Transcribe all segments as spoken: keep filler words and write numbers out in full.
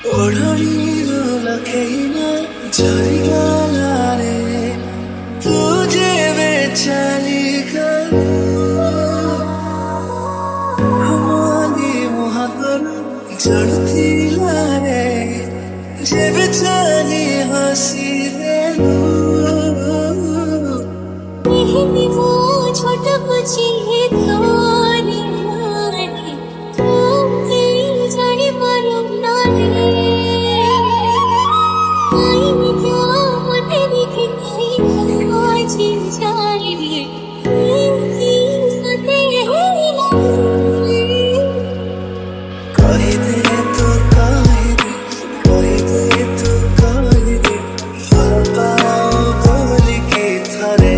ओढ़नी लखेना झरिगालारे तुझे बेचाली हमारी मुहातर जड़ती लारे जे बेचाली हंसी दे वो छोट बची है तोरी मारे तुम तेरी जाने मालूम ना ले आई मैं क्या मते दिखे कहीं आज जाने दे तेरी सते है कही दे तो कही दे कही दे तो कही दे पाओ बोल के थारे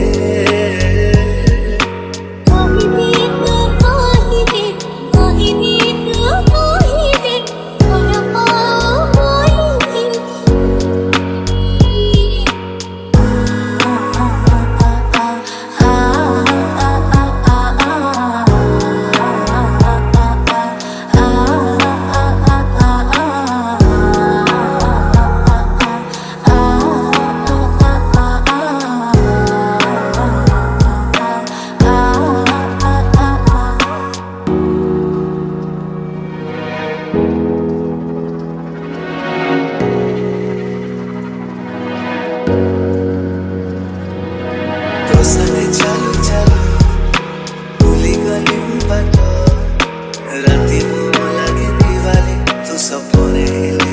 सने चालू चालू भूली गली बात राती को लगे दिवाली तो सपने ले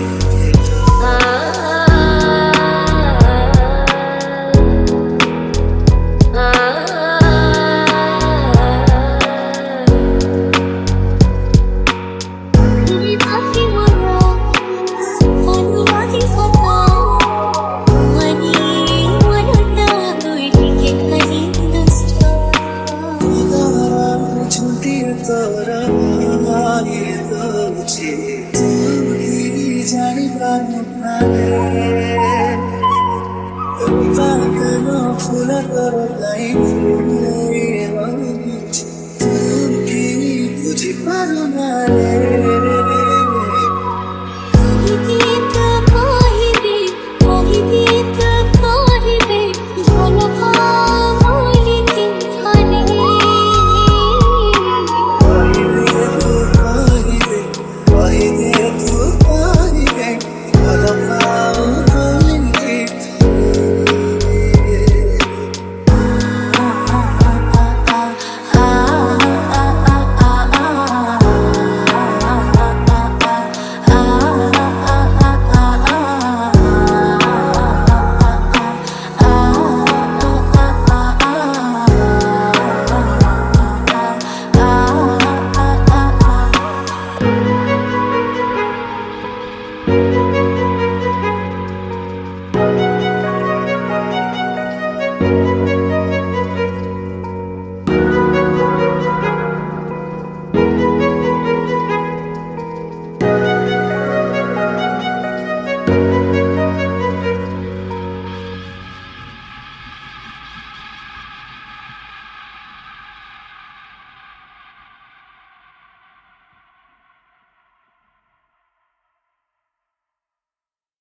तोरा ये दोची तू जानी पानु नाले बागनो फूल तोरो गाई फूले तू की बुझी पानु नाले